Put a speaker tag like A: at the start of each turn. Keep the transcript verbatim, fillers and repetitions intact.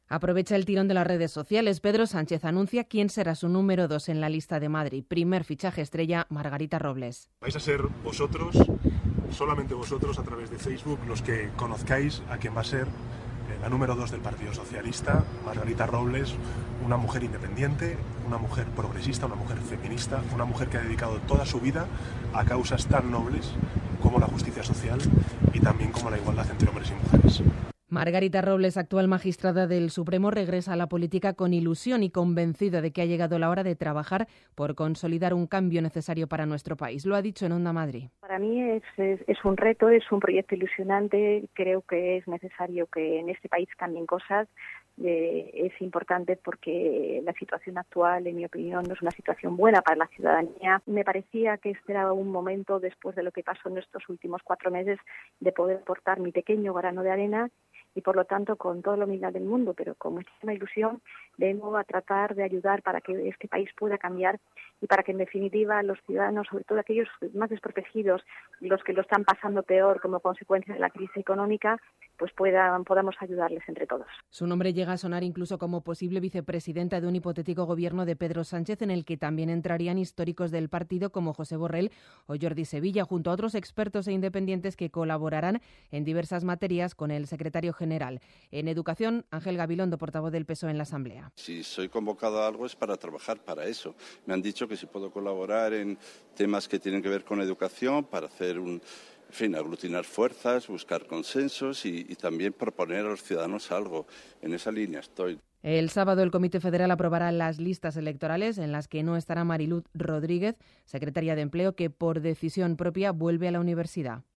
A: Aprovecha el tirón de las redes sociales. Pedro Sánchez anuncia quién será su número dos en la lista de Madrid. Primer fichaje estrella, Margarita Robles.
B: Vais a ser vosotros, solamente vosotros, a través de Facebook, los que conozcáis a quién va a ser la número dos del Partido Socialista, Margarita Robles, una mujer independiente, una mujer progresista, una mujer feminista, una mujer que ha dedicado toda su vida a causas tan nobles como la justicia social y también como la igualdad entre hombres y mujeres.
A: Margarita Robles, actual magistrada del Supremo, regresa a la política con ilusión y convencida de que ha llegado la hora de trabajar por consolidar un cambio necesario para nuestro país. Lo ha dicho en Onda Madrid.
C: Para mí es, es, es un reto, es un proyecto ilusionante. Creo que es necesario que en este país cambien cosas. Eh, es importante porque la situación actual, en mi opinión, no es una situación buena para la ciudadanía. Me parecía que este era un momento, después de lo que pasó en estos últimos cuatro meses, de poder aportar mi pequeño grano de arena y, por lo tanto, con toda la humildad del mundo, pero con muchísima ilusión, vengo a tratar de ayudar para que este país pueda cambiar y para que, en definitiva, los ciudadanos, sobre todo aquellos más desprotegidos, los que lo están pasando peor como consecuencia de la crisis económica, pues puedan, podamos ayudarles entre todos.
A: Su nombre llega a sonar incluso como posible vicepresidenta de un hipotético gobierno de Pedro Sánchez, en el que también entrarían históricos del partido como José Borrell o Jordi Sevilla, junto a otros expertos e independientes que colaborarán en diversas materias con el secretario general. En educación, Ángel Gabilondo, portavoz del P S O E en la Asamblea.
D: Si soy convocado a algo es para trabajar para eso. Me han dicho que si puedo colaborar en temas que tienen que ver con educación, para hacer un... En fin, aglutinar fuerzas, buscar consensos y, y también proponer a los ciudadanos algo. En esa línea estoy.
A: El sábado el Comité Federal aprobará las listas electorales en las que no estará Mariluz Rodríguez, secretaria de Empleo, que por decisión propia vuelve a la universidad.